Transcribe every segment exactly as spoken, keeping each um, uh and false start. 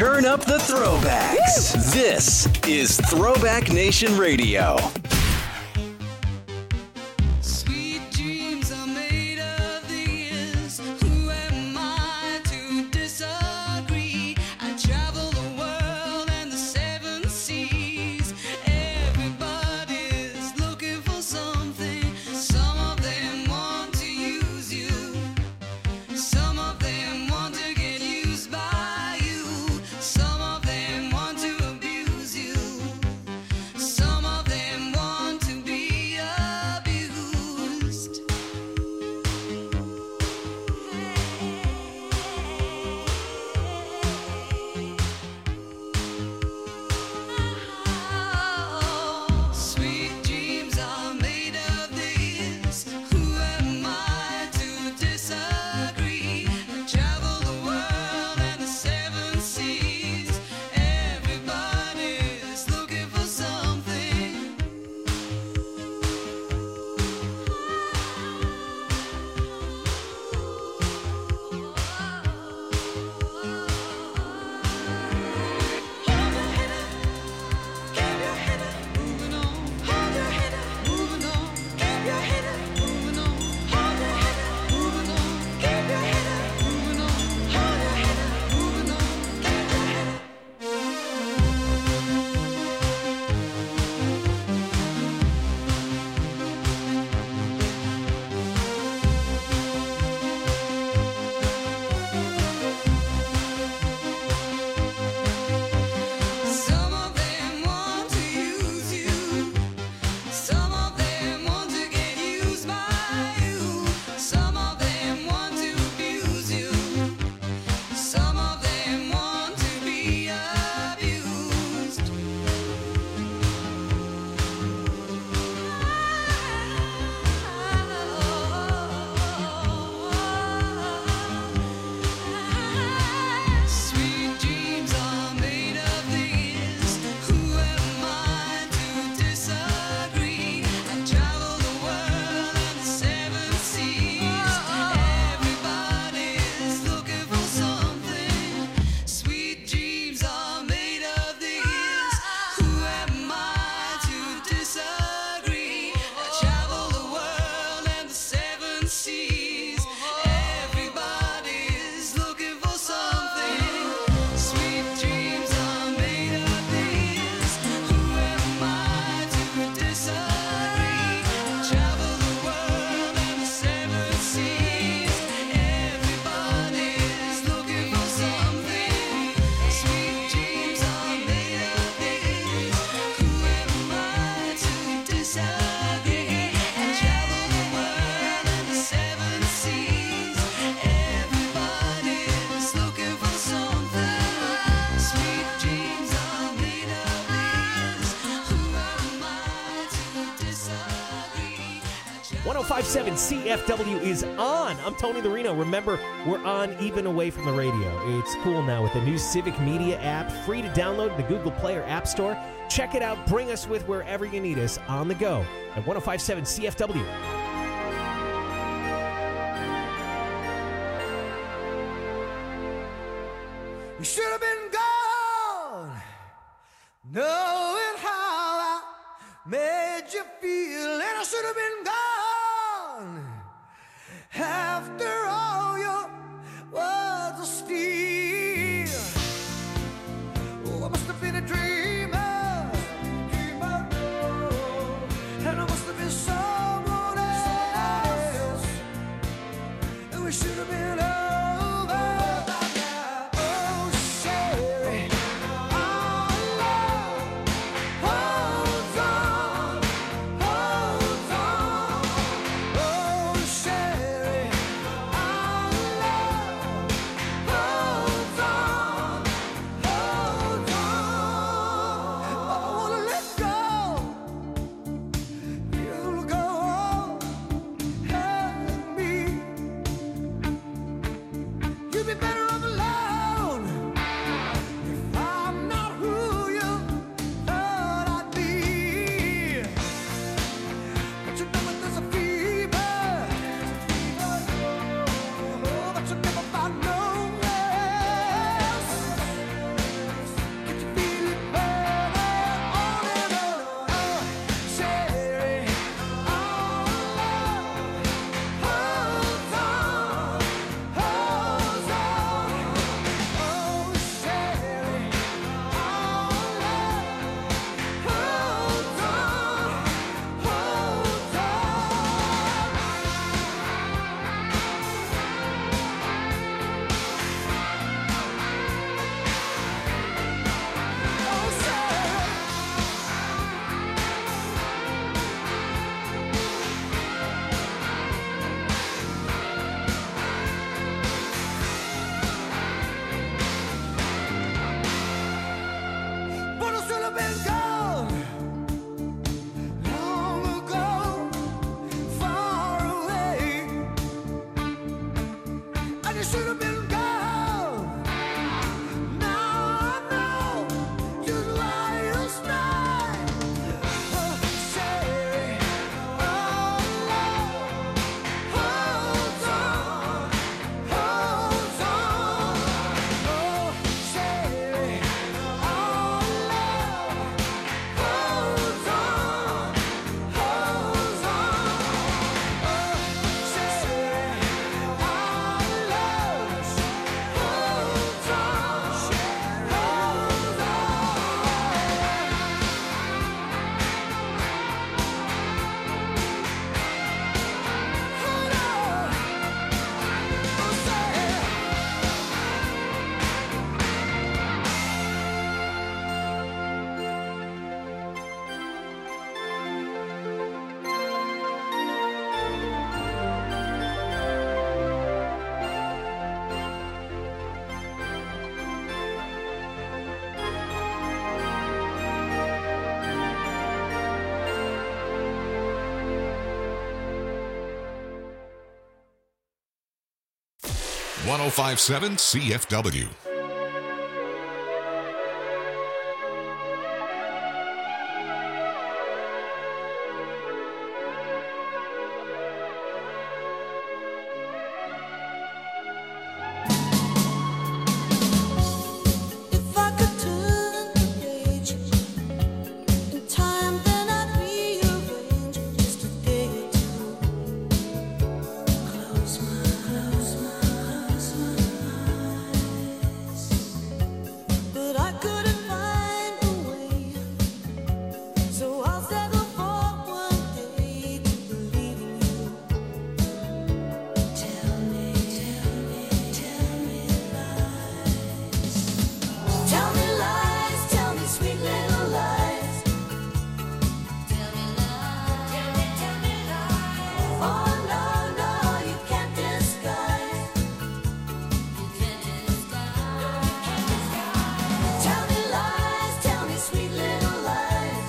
Turn up the throwbacks. This is Throwback Nation Radio. one oh five point seven C F W is on. I'm Tony the Reno. Remember, we're on even away from the radio. It's cool now with the new Civic Media app, free to download in the Google Play or App Store. Check it out. Bring us with wherever you need us on the go at one oh five point seven C F W. You should have been gone, knowing how I made you feel, and I should have been gone after all your words of steel. Oh, I must have been a dreamer, dreamer, oh, and I must have been someone else, and we should have been over by now. Oh, one oh five point seven C F W. If I could turn the page in time, then I'd rearrange just a day or two. Close my, close my, close my eyes. But I couldn't find a way, so I'll settle for one day to believe in you. Tell me, tell me, tell me lies. Tell me lies, tell me sweet little lies. Tell me lies, tell me, tell me lies. Oh no, no, you can't disguise. You can't disguise. No, you can't disguise. Tell me lies, tell me sweet little lies.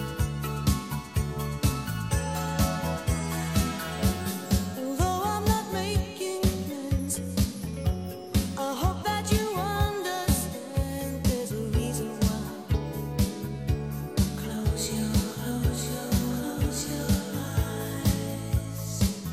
Although I'm not making plans, I hope that you understand there's a reason why. Close your, close your, close your eyes.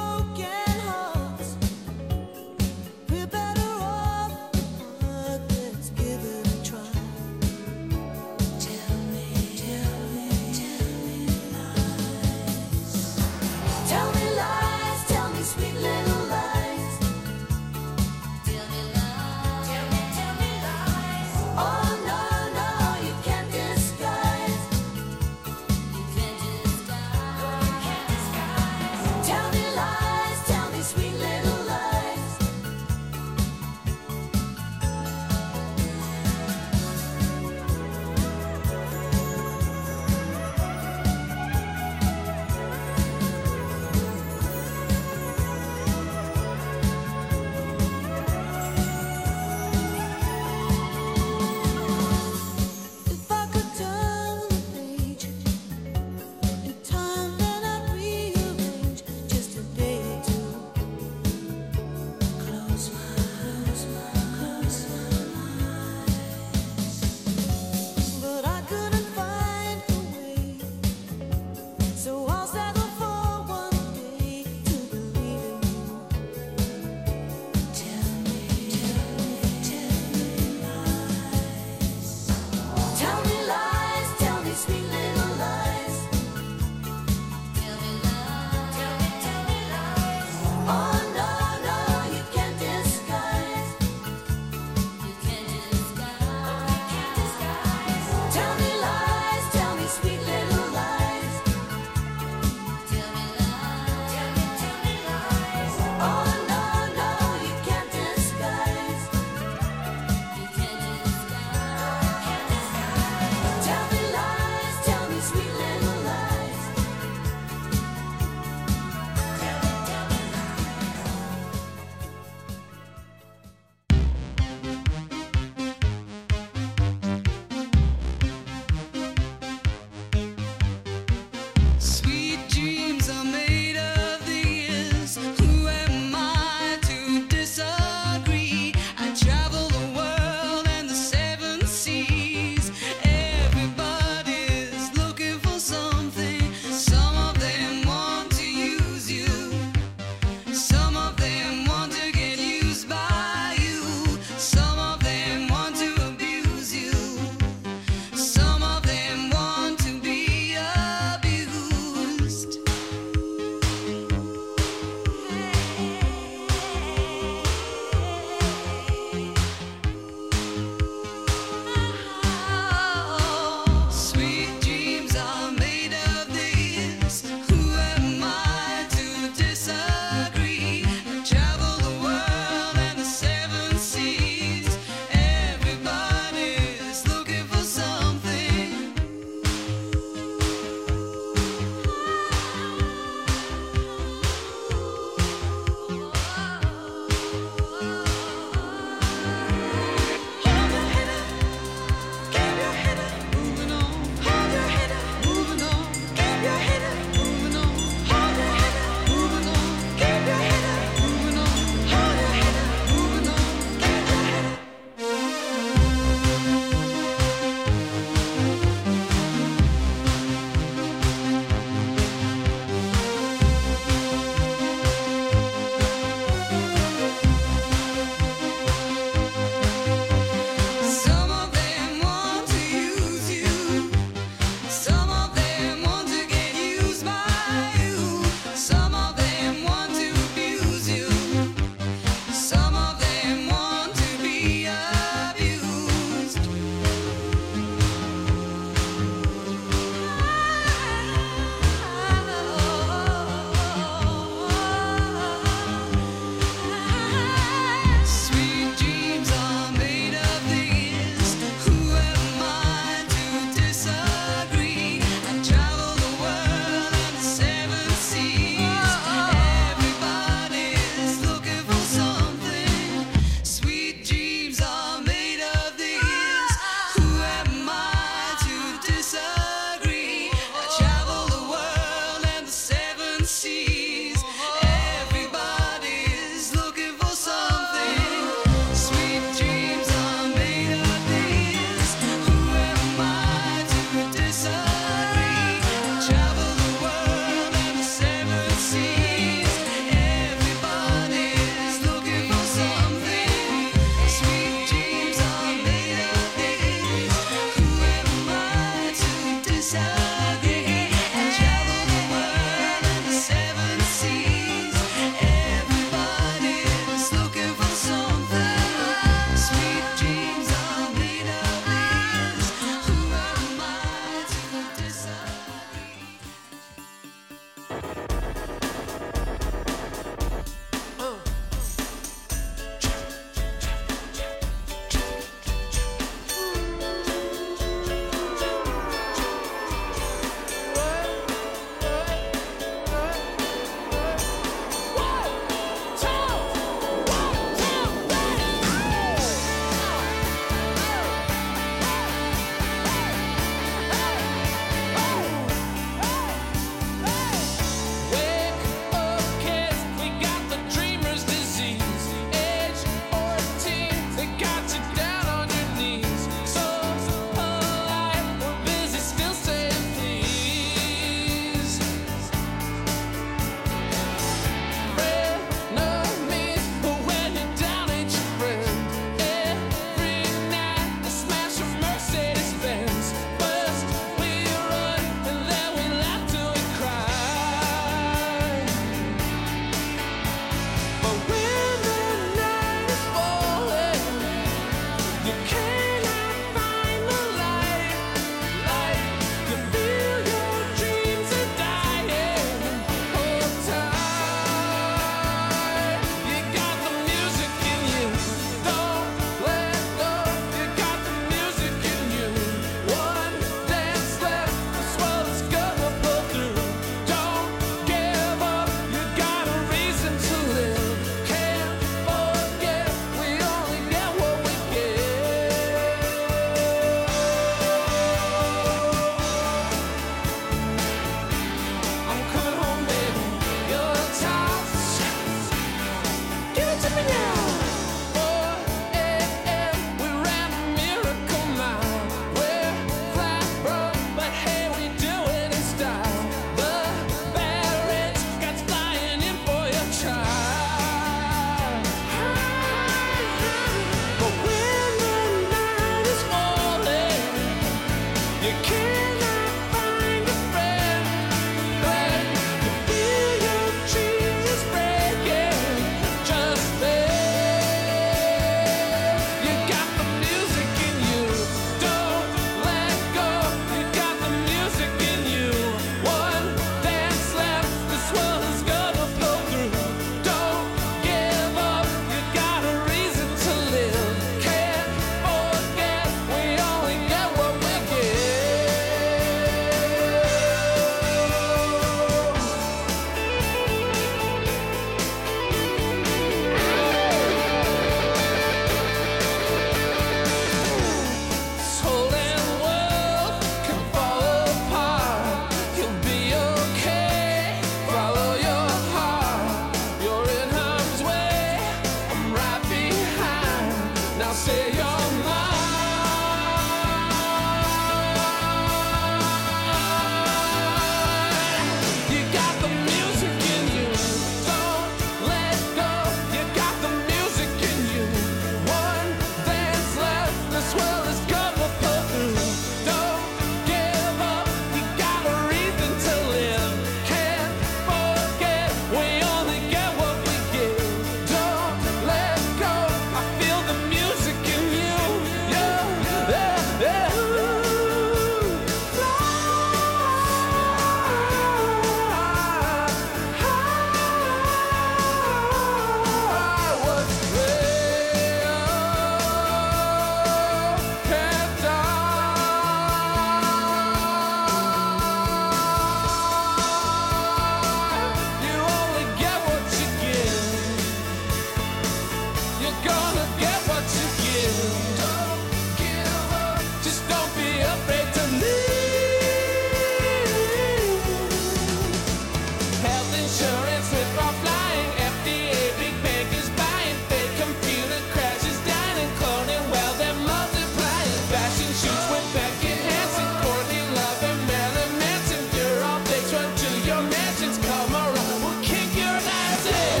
health insurance with for flying. F D A, big bank is buying. Fake computer crashes down and cloning. Well, they're multiplying. Fashion shoots with Beckett Hansen, Courtney Love, and Marilyn Manson. You're all fakes, run to your mansions. Come around, we'll kick your ass in.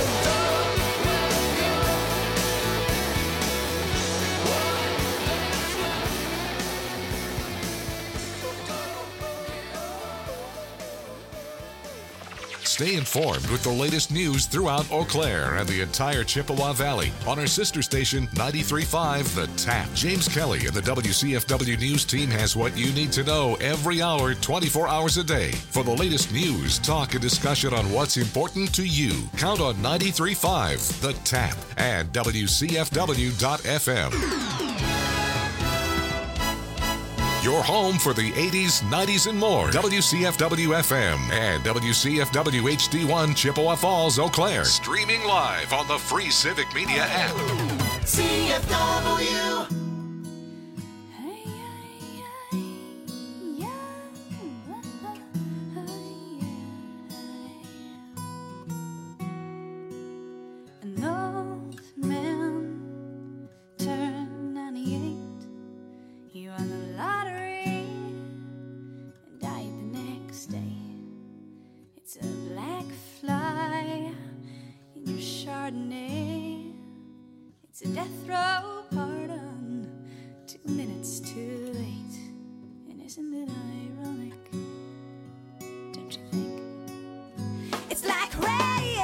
Stay informed with the latest news throughout Eau Claire and the entire Chippewa Valley on our sister station ninety-three point five The Tap. James Kelly and the W C F W News team has what you need to know every hour, twenty-four hours a day. For the latest news, talk, and discussion on what's important to you, count on ninety-three point five The Tap and W C F W dot F M. Your home for the eighties, nineties, and more. W C F W F M and W C F W H D one Chippewa Falls, Eau Claire. Streaming live on the free Civic Media app. C F W. An old man turned ninety-eight. He won the lottery and died the next day. It's a black fly in your Chardonnay. It's a death row pardon, two minutes too late. And isn't it ironic? Don't you think? It's like rain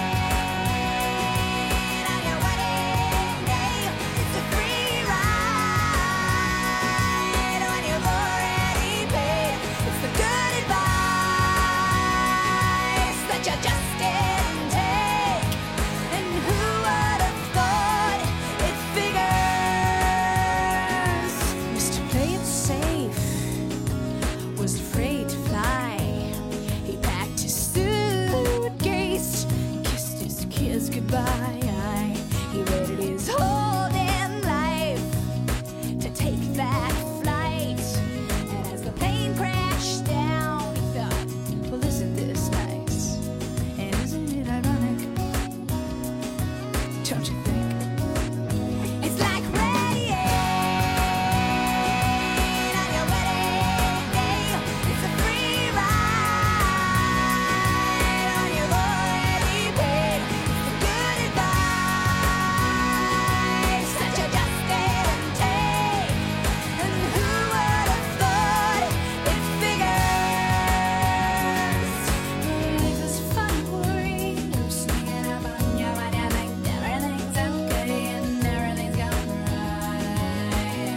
on your wedding day. It's a free ride when you've already paid. It's the good advice that you just didn't take. And who would have thought it figures? Mister Play It Safe was afraid to fly. He packed his suitcase, kissed his kids goodbye. He waited his whole damn life to take that flight. And as the plane crashed down, he thought, well, isn't this nice? And isn't it ironic? Don't you think? It's like rain on your wedding day. It's a free ride when you've already paid. It's the good advice that you just didn't take. And who would have thought it figures? Life is fun, worried. You're sneaking up on you when you think everything's okay and everything's going right.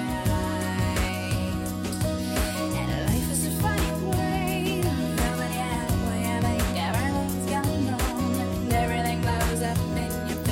And life is a funny way of filling you out when you think everything's going wrong and everything blows up in your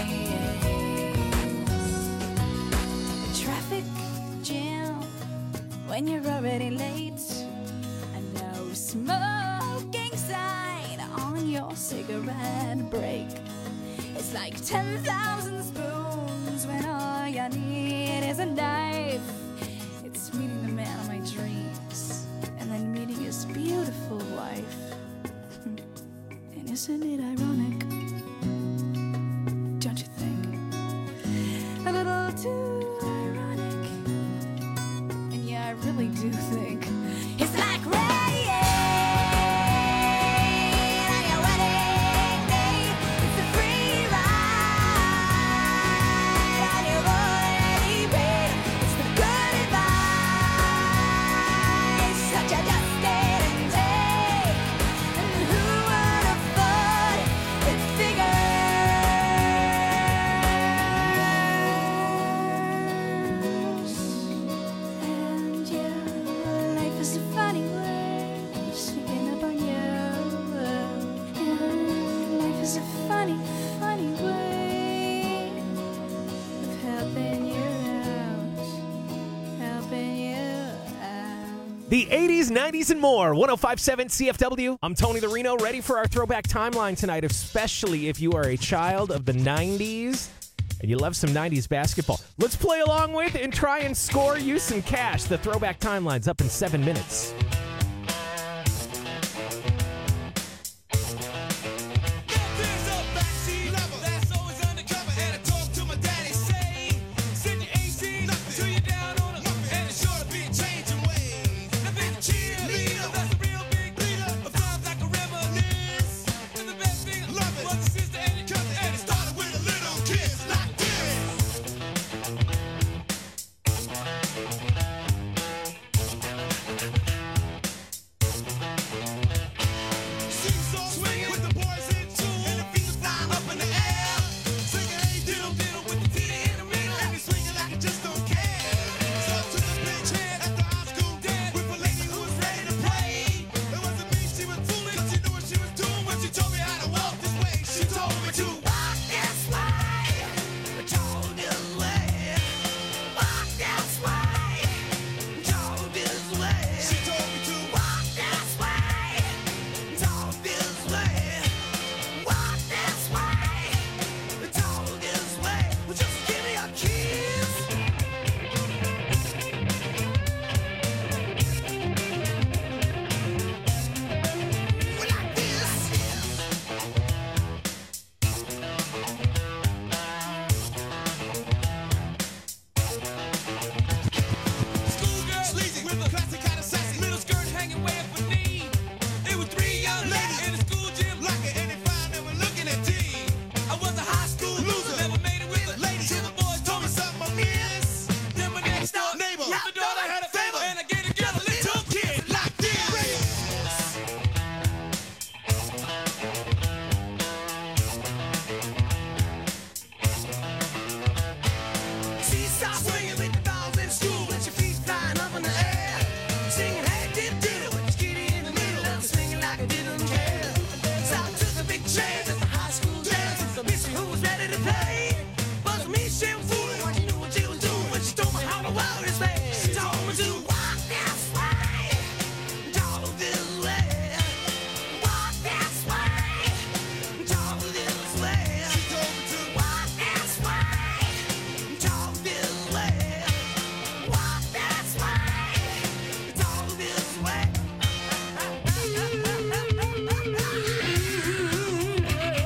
face. A traffic jam when you're already late. A no smoking sign on your cigarette break. It's like ten thousand spoons when all you need is a knife. It's meeting the man of my dreams and then meeting his beautiful wife. And isn't it ironic? Don't you think? A little too ironic. And yeah, I really do think it's like rain on your wedding day. It's a free ride when you've already paid. It's the good advice that you just didn't take. And who would have thought it figures? And yeah, life is a funny way of sneaking up on you. And life is a funny, funny way of helping you out, helping you out. The eighties, nineties, and more. one oh five point seven C F W. I'm Tony the Reno, ready for our throwback timeline tonight, especially if you are a child of the nineties and you love some nineties basketball. Let's play along with and try and score you some cash. The throwback timeline's up in seven minutes. me to walk this way. Talk this way. Walk this way. Talk this way. She told me to walk this way. Talk this way. Walk this way. Talk this way. Well, just give me a kiss. Well, like this. Schoolgirl, sleazy, with a classic kind of sassy little skirt hanging way up her knee. It was three young ladies in the school gym, like it, and they found they were looking at tea. I was a high school loser, never made it with a lady. Till the boys told me something I miss. Then my next door neighbor, the daughter had a favor, and I gave the girl a little kid like this. She starts swinging with the dolls in school with your feet flying up in the air. Singing, hey, dip, dip, with your kitty in the middle and swinging like I didn't care. So I took a big chance at the high school dance with the missy who was ready to play. But to me, she was fooling when she knew what she was doing when she told me how the world is made. She told me to walk this way, talk this way, walk this way, talk this way. She told me to walk this way, talk this way, walk this way, talk this way.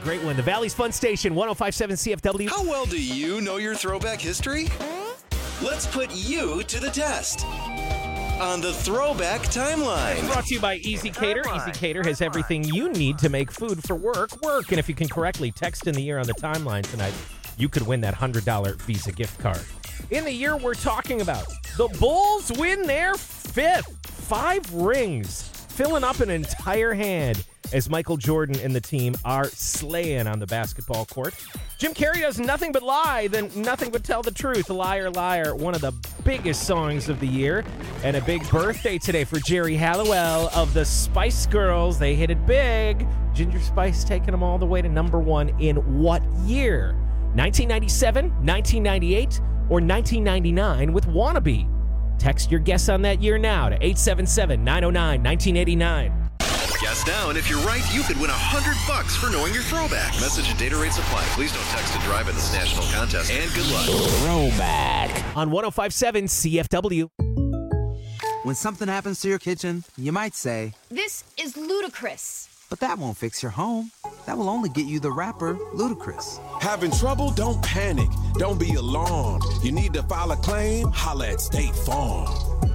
great one. The Valley's Fun Station, one oh five point seven C F W. How well do you know your throwback history? Let's put you to the test on the Throwback Timeline. Brought to you by Easy Cater. Easy Cater has everything you need to make food for work work. And if you can correctly text in the year on the timeline tonight, you could win that one hundred dollars Visa gift card. In the year we're talking about, the Bulls win their fifth. Five rings, filling up an entire hand as Michael Jordan and the team are slaying on the basketball court. Jim Carrey does nothing but lie, then nothing but tell the truth. Liar, liar, one of the biggest songs of the year. And a big birthday today for Jerry Halliwell of the Spice Girls. They hit it big. Ginger Spice taking them all the way to number one in what year? nineteen ninety-seven, nineteen ninety-eight, or nineteen ninety-nine with Wannabe? Text your guess on that year now to eight seven seven, nine oh nine, nineteen eighty-nine. Guess now, and if you're right, you could win one hundred bucks for knowing your throwback. Message and data rates apply. Please don't text to drive in this national contest, and good luck. Throwback on one oh five point seven C F W. When something happens to your kitchen, you might say, This is ludicrous. but that won't fix your home. That will only get you the rapper, Ludacris. Having trouble? Don't panic. Don't be alarmed. You need to file a claim? Holla at State Farm.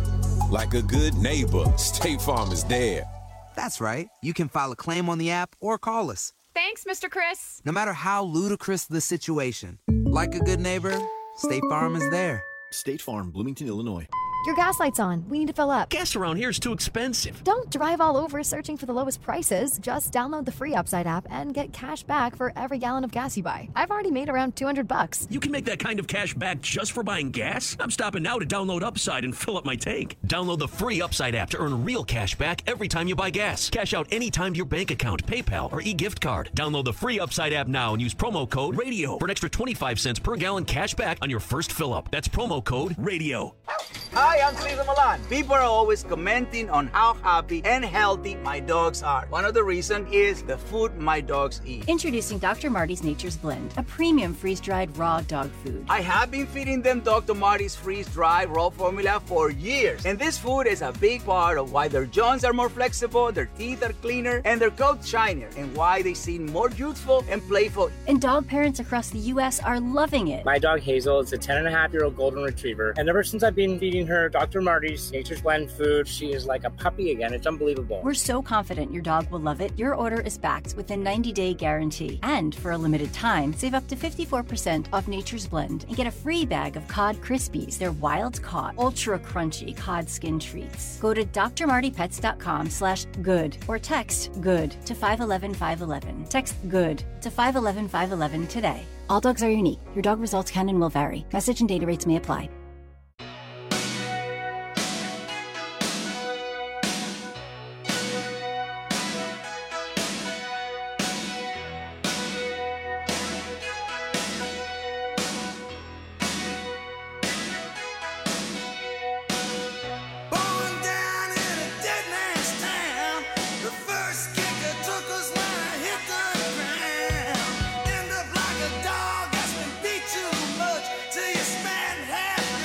Like a good neighbor, State Farm is there. That's right. You can file a claim on the app or call us. Thanks, Mister Chris. No matter how ludicrous the situation, like a good neighbor, State Farm is there. State Farm, Bloomington, Illinois. Your gas light's on. We need to fill up. Gas around here is too expensive. Don't drive all over searching for the lowest prices. Just download the free Upside app and get cash back for every gallon of gas you buy. I've already made around two hundred bucks. You can make that kind of cash back just for buying gas? I'm stopping now to download Upside and fill up my tank. Download the free Upside app to earn real cash back every time you buy gas. Cash out anytime to your bank account, PayPal, or e-gift card. Download the free Upside app now and use promo code RADIO for an extra twenty-five cents per gallon cash back on your first fill up. That's promo code RADIO. Hi, I'm Cesar Milan. People are always commenting on how happy and healthy my dogs are. One of the reasons is the food my dogs eat. Introducing Doctor Marty's Nature's Blend, a premium freeze-dried raw dog food. I have been feeding them Doctor Marty's freeze-dried raw formula for years. And this food is a big part of why their jaws are more flexible, their teeth are cleaner, and their coats shinier, and why they seem more youthful and playful. And dog parents across the U S are loving it. My dog Hazel is a ten and a half year old golden retriever, and ever since I've been feeding her Doctor Marty's Nature's Blend food, she is like a puppy again. It's unbelievable. We're so confident your dog will love it. Your order is backed with a ninety day guarantee. And for a limited time, save up to fifty-four percent off Nature's Blend and get a free bag of Cod Krispies. They're wild caught, ultra crunchy cod skin treats. Go to drmartypets.com slash good or text good to five one one five one one. Text good to five one one five one one today. All dogs are unique. Your dog results can and will vary. Message and data rates may apply. End up like a dog that's been beat too much till you spend half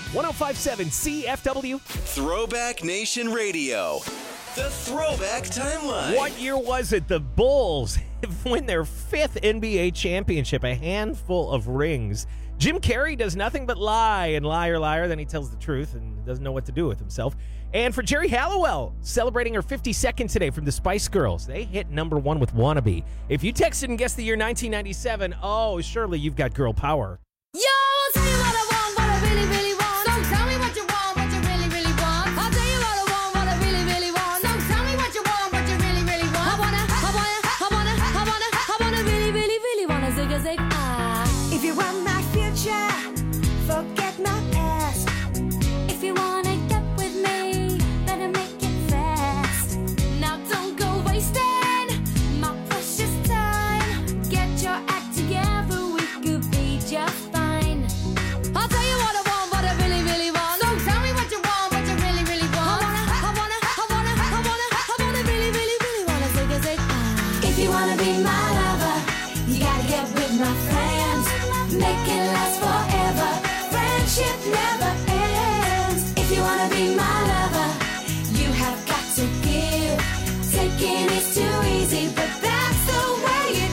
one oh five point seven C F W. Throwback Nation Radio. The Throwback Timeline. What year was it? The Bulls win their fifth N B A championship, a handful of rings. Jim Carrey does nothing but lie and liar, liar. Then he tells the truth and doesn't know what to do with himself. And for Jerry Halliwell, celebrating her fifty-second today from the Spice Girls. They hit number one with Wannabe. If you texted and guessed the year nineteen ninety-seven, oh, surely you've got girl power. Yo, I'll tell you what I want, what I really, really want. So tell me what you want, what you really, really want. I'll tell you what I want, what I really, really want. So tell me what you want, what you really, really want. I wanna, I wanna, I wanna, I wanna, I wanna really, really, really wanna zig a zig ah. If you want my future, forget my past. If you wanna get with me, better make it fast. Now don't go wasting my precious time. Get your act together, we could be just fine. I'll tell you what I want, what I really, really want. So tell me what you want, what you really, really want. I wanna, I wanna, I wanna, I wanna, I wanna really, really, really wanna zig a zig ah. If you wanna be my lover, you gotta get with my friends. Make it last forever. Friendship never ends. If you wanna be my lover, you have got to give. Taking is too easy, but that's the way it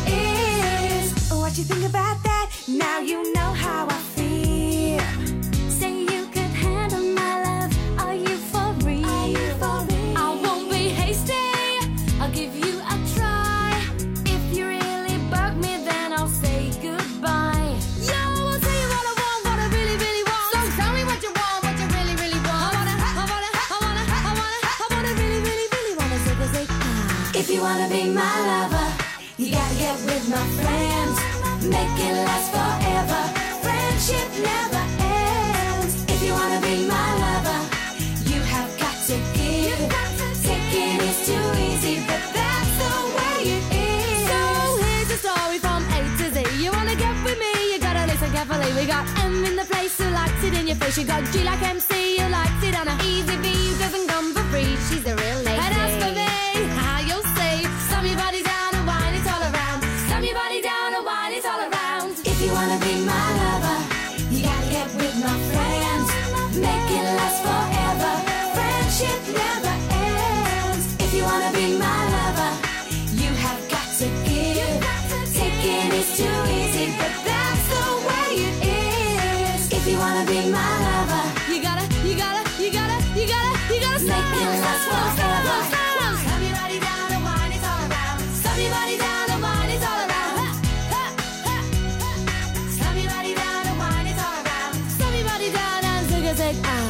is. What you think about that? Now you know how I feel. Say you could handle my love. Are you for real? Are you for real? I won't be hasty. I'll give you a try. If you really bug me, then I'll say goodbye. Yo, I'll tell you what I want, what I really, really want. So tell me what you want, what you really, really want. I wanna, I wanna, I wanna, I wanna, I wanna really, really, really wanna zig a zig ah. If you wanna be my lover, you gotta get with my friends. Make it last forever. Friendship never ends. If you wanna be my lover, you have got to give. Taking is too easy, but that's the way it is. So here's the story from A to Z. You wanna get with me, you gotta listen carefully. We got M in the place who likes it in your face. You got G like M C who likes it on a easy B who doesn't come for free. She's a real lady. And as for me, how you'll say, slam your body down and wine it all around. Slam your body down and wine it all around. If you wanna be my lover, you gotta get with my friends. Make it last forever. Friendship never ends. If you wanna be my lover, you have got to give. Taking is too easy, but that's the way it is. If you wanna be my lover, You gotta, you gotta, you gotta, you gotta, you gotta make it last forever. Slam your body down and wine it all around. Slam your body down and wine it all around. Ha, ha, ha. Slam your body down and wine it all around. Slam your body down and zig a zig ah.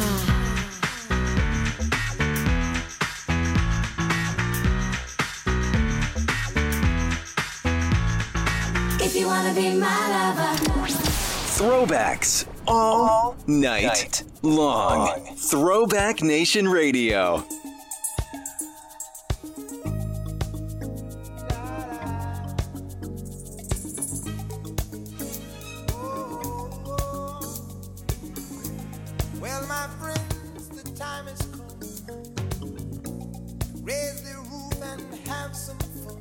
If you wanna be my lover. Throwbacks all night long. Throwback Nation Radio. Well, my friends, the time has come. Raise the roof and have some fun.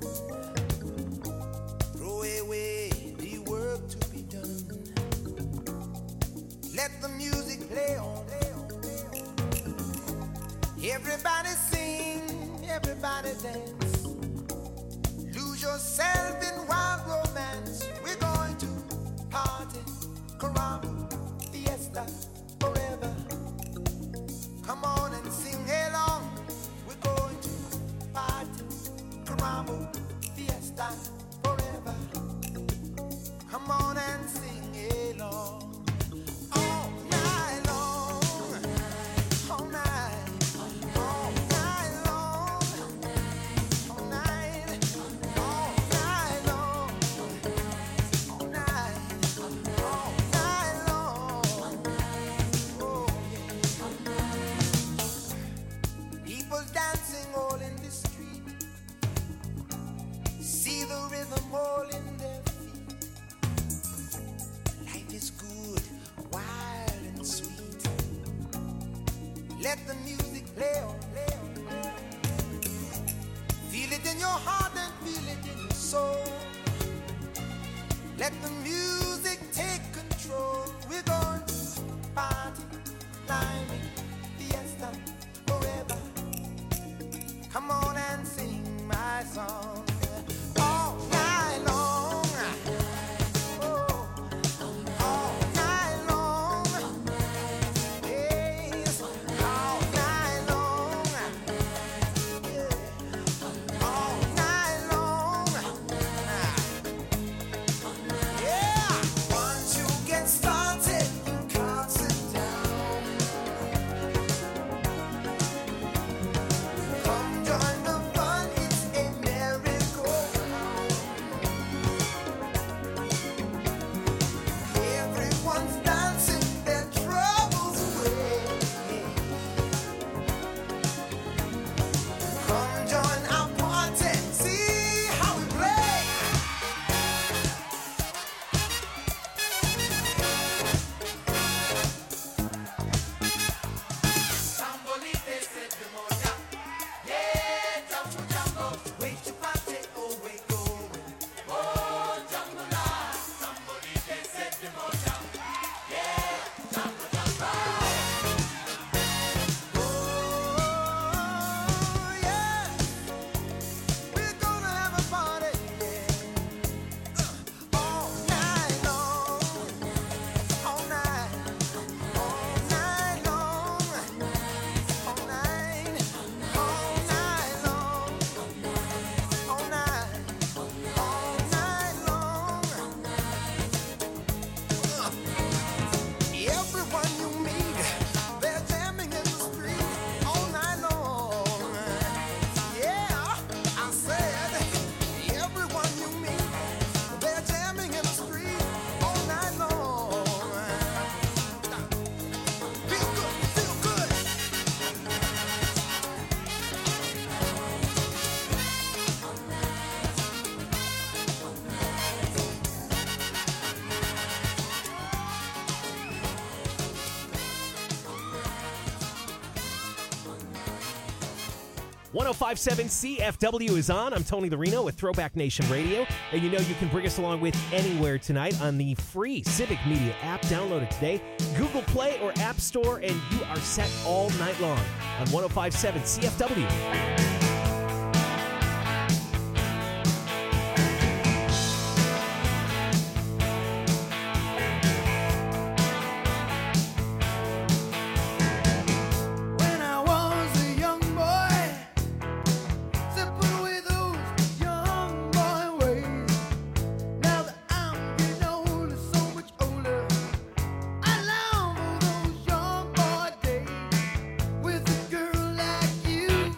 Throw away the work to be done. Let the music play on. Everybody sing, everybody dance. Lose yourself in wild romance. We're going to party, caramba, fiesta, forever. Come on and sing along. We're going to party, caramba, fiesta, forever. Come on and sing along. All night long. All night. All night long. All night. All night long. All night. All night long. Oh, yeah. People dancing all in the street. See the rhythm one oh five point seven C F W is on. I'm Tony the Reno with Throwback Nation Radio. And you know you can bring us along with anywhere tonight on the free Civic Media app. Download it today. Google Play or App Store, and you are set all night long on one oh five point seven C F W. With a girl like you,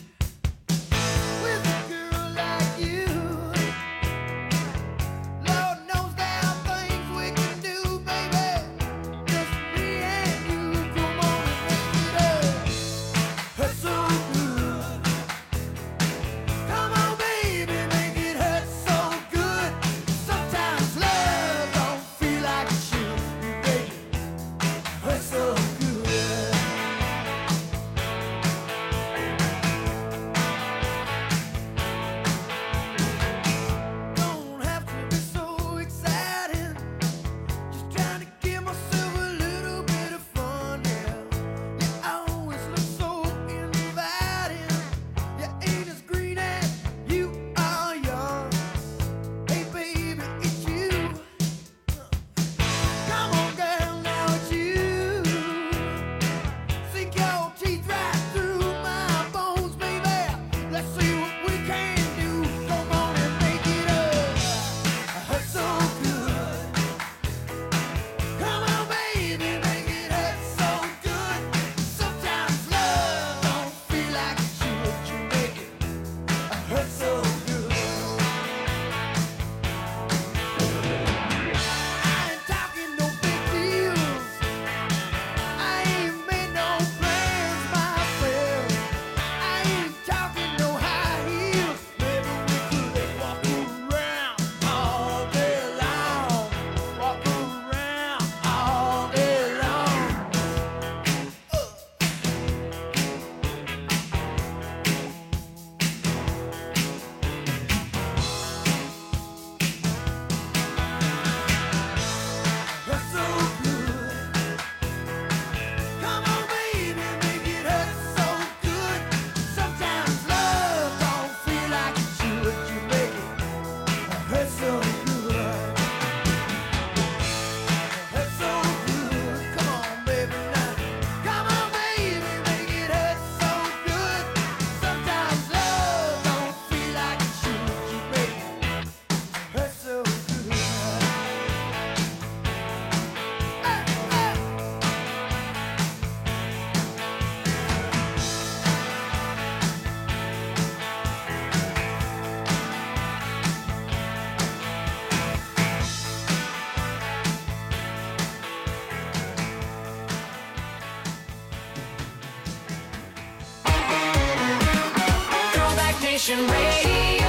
Nation Radio.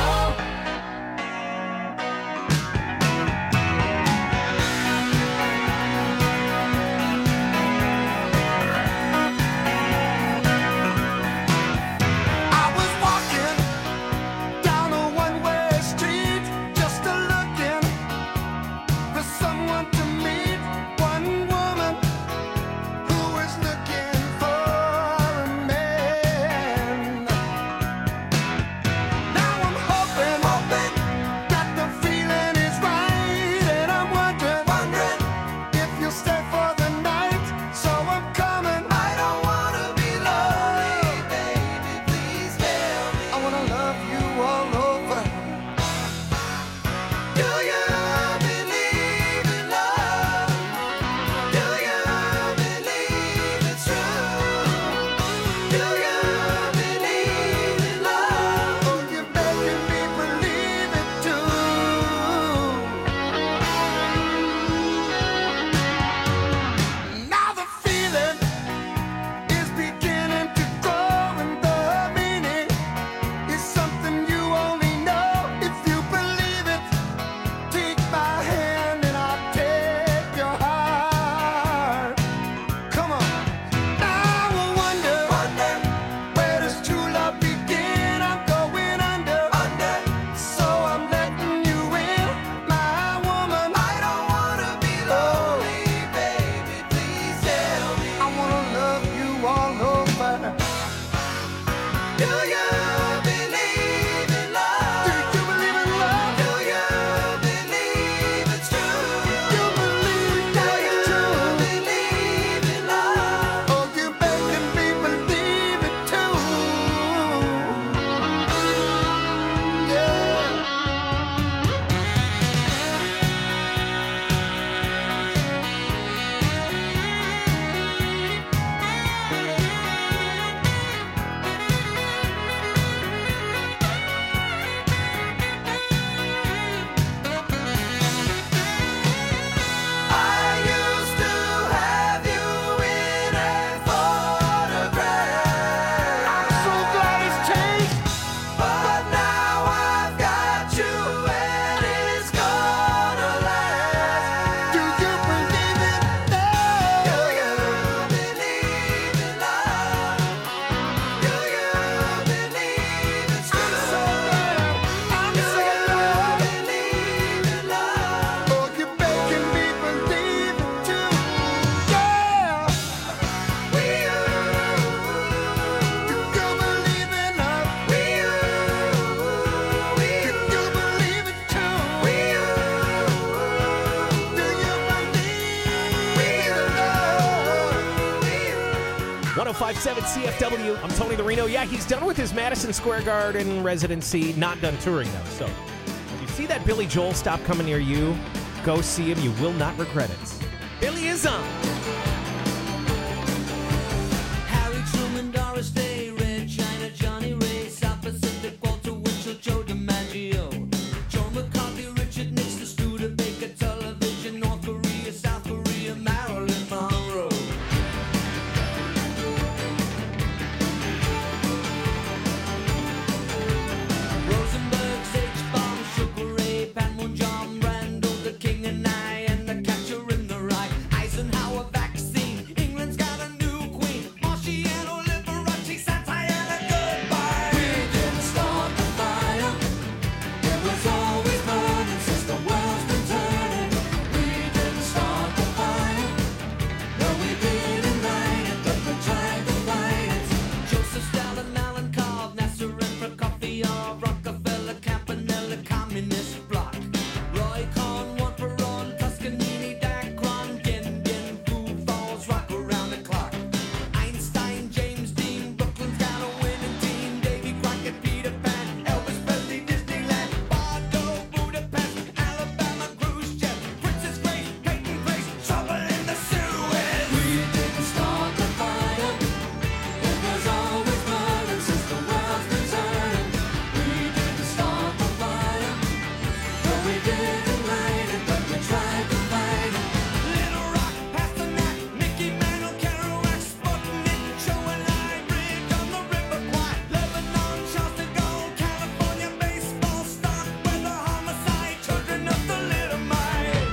Now oh five seven C F W. I'm Tony the Reno. Yeah, he's done with his Madison Square Garden residency. Not done touring, though. So if you see that Billy Joel stop coming near you, go see him. You will not regret it. Billy is on. Harry Truman, Doris Day, Red China, Johnny Ray, South Pacific, Walter Winchell, Joe DiMaggio, Joe McCarthy, Richard Nixon, Studebaker, Television, North Korea, South Korea, Marilyn Monroe. Rosenberg, H-Bomb, Sugar Ray, Panmun, John Randall, the King and I, and the Catcher in the Rye, Eisenhower vaccine, England's got a new queen, Marciano, Liberace, Santana, goodbye. We didn't start the fire, it was always burning since the world's been turning. We didn't start the fire, no we didn't light it, but we tried to fight it. Joseph Stalin, Alan Cobb, Nasser and Prokofiev, Rockefeller, Campanella, Communist Bloc, Roy Cohn, Juan Perón, Toscanini, Dacron, Din Din, Food Falls, rock around the clock. Einstein, James Dean, Brooklyn's got a winning team, Davy Crockett, Peter Pan, Elvis Presley, Disneyland, Bordeaux, Budapest, Alabama, Khrushchev, Princess Grace, Peyton Place, trouble in the Suez. We didn't start the fire, it was always burning since the world's been turning. We didn't start the fire, no we didn't light it, but we tried to fight it. Little Rock, Pasternak, Mickey Mantle, Kerouac, Sputnik, Joe and I, Bridge on the River Kwai, Lebanon, Charles de Gaulle, California, baseball, stock, weather, homicide, children of the little mite.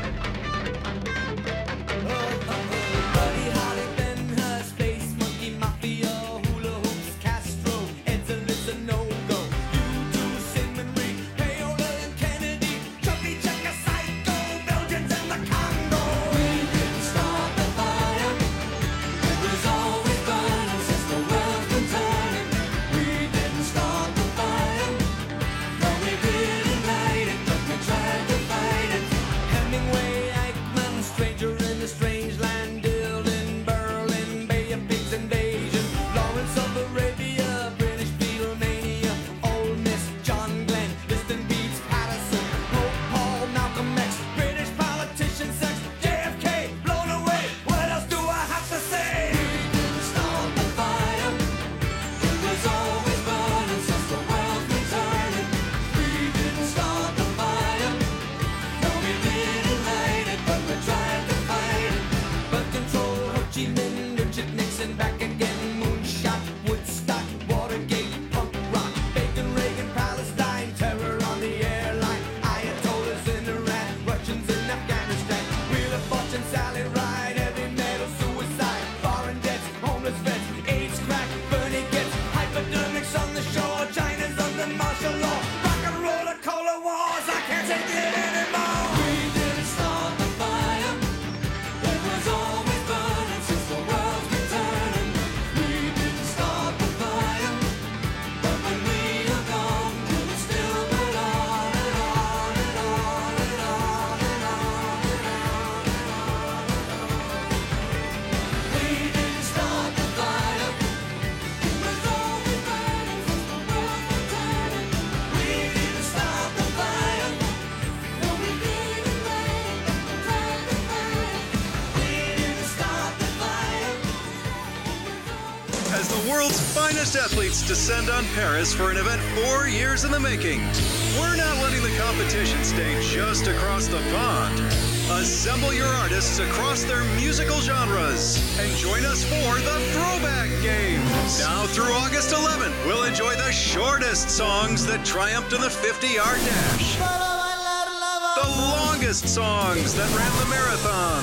Buddy Holly, Ben Hur, Space Monkey, Mafia, Hula Hoops, Castro, Edsel is a no-go. U two, Simon Reed, Paola and Kennedy, Chubby Checker, Psycho, Belgians and the Congo. We didn't start the fire, it was always burning since the world's been turning. We didn't start the fire, no we didn't light it, but we tried to fight it. Hemingway, Eichmann, Stranger in a Strange Land, Dylan, Berlin, Bay of Pigs invasion, Lawrence of Arabia, British Beatlemania, Ole Miss, John Glenn, Liston Beats, Patterson, Pope Paul, Malcolm X, British politician, sex, J F K, blown away. What else do I have to say? We didn't start the fire, it was always burning since the world's been turning. We didn't start the fire, no we didn't light it, but we tried to fight it. But control, Ho Chi Minh, Richard Nixon, back again, Moonshot, Woodstock, Watergate, punk rock, Bacon, Reagan, Palestine, terror on the airline, Ayatollahs in Iran, Russians in Afghanistan, Wheel of Fortune, Sally Ride, heavy metal, suicide, foreign debts, homeless vets, AIDS, crack, Bernie gets, hypodermics on the shore, China's under martial law, rock and roller, cola wars, I can't take it anymore. We didn't start the fire, it was always burning since the world's been turning. We didn't start the fire, but when we are gone, we'll still burn on and on and on and on and on and on. We didn't start the fire, it was always burning since the world's been turning. We didn't start the fire, no we didn't light it, but we tried to fight it. We didn't start the fire. As the world's finest athletes descend on Paris for an event four years in the making, we're not letting the competition stay just across the pond. Assemble your artists across their musical genres and join us for the Throwback Games. Now through August eleventh, we'll enjoy the shortest songs that triumphed in the fifty-yard dash, the longest songs that ran the marathon,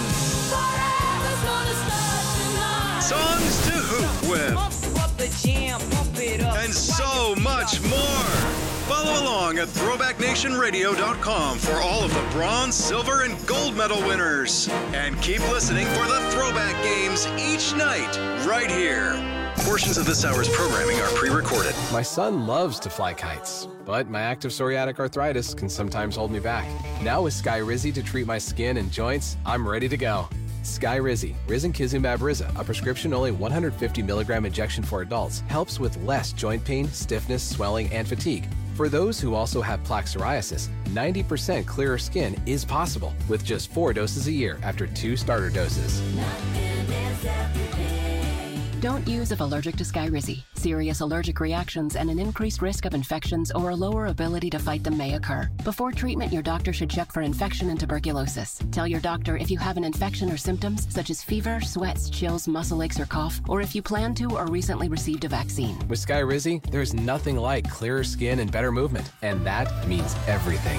songs to hoop with, and so much more. Follow along at throwback nation radio dot com for all of the bronze, silver, and gold medal winners. And keep listening for the Throwback Games each night, right here. Portions of this hour's programming are pre-recorded. My son loves to fly kites, but my active psoriatic arthritis can sometimes hold me back. Now with Skyrizi to treat my skin and joints, I'm ready to go. Skyrizi, risankizumab Riza, a prescription-only one hundred fifty milligram injection for adults, helps with less joint pain, stiffness, swelling, and fatigue. For those who also have plaque psoriasis, ninety percent clearer skin is possible with just four doses a year after two starter doses. Don't use if allergic to Skyrizi. Serious allergic reactions and an increased risk of infections or a lower ability to fight them may occur. Before treatment, your doctor should check for infection and tuberculosis. Tell your doctor if you have an infection or symptoms such as fever, sweats, chills, muscle aches, or cough, or if you plan to or recently received a vaccine. With Skyrizi, there's nothing like clearer skin and better movement, and that means everything.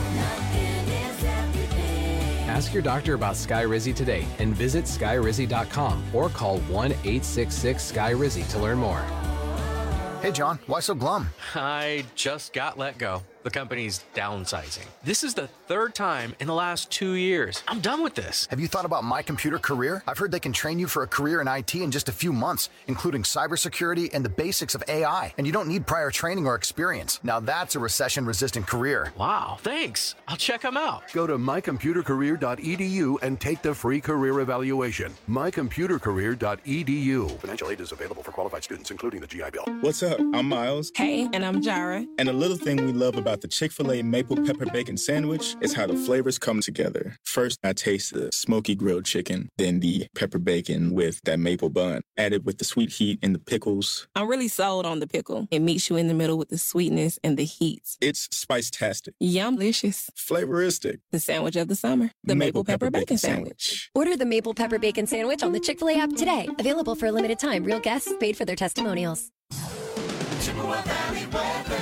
Ask your doctor about Skyrizi today and visit skyrizi dot com or call one eight six six Sky Rizzy to learn more. Hey, John, why so glum? I just got let go. The company's downsizing. This is the third time in the last two years. I'm done with this. Have you thought about My Computer Career? I've heard they can train you for a career in I T in just a few months, including cybersecurity and the basics of A I. And you don't need prior training or experience. Now that's a recession-resistant career. Wow, thanks. I'll check them out. Go to my computer career dot e d u and take the free career evaluation. my computer career dot e d u. Financial aid is available for qualified students, including the G I Bill. What's up? I'm Miles. Hey, and I'm Jara. And a little thing we love about the Chick-fil-A Maple Pepper Bacon Sandwich is how the flavors come together. First, I taste the smoky grilled chicken, then the pepper bacon with that maple bun, added with the sweet heat and the pickles. I'm really sold on the pickle. It meets you in the middle with the sweetness and the heat. It's spice-tastic. Yum-licious. Flavoristic. The sandwich of the summer. The Maple, Maple Pepper, Pepper Bacon, Bacon Sandwich. Sandwich. Order the Maple Pepper Bacon Sandwich on the Chick-fil-A app today. Available for a limited time. Real guests paid for their testimonials. Chippewa Valley weather.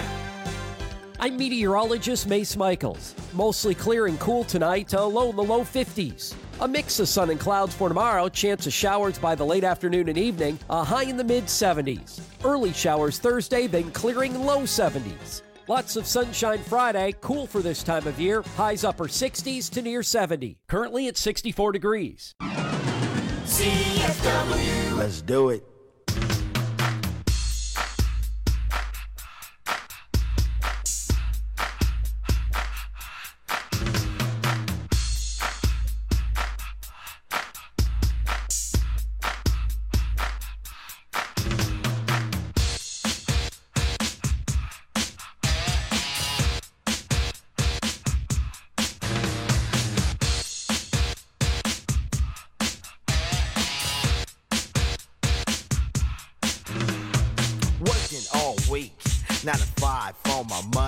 I'm meteorologist Mace Michaels. Mostly clear and cool tonight, a low in the low fifties. A mix of sun and clouds for tomorrow, chance of showers by the late afternoon and evening, a high in the mid seventies. Early showers Thursday, then clearing low seventies. Lots of sunshine Friday, cool for this time of year, highs upper sixties to near seventy. Currently at sixty-four degrees. C F W. Let's do it. Nine to five for my money.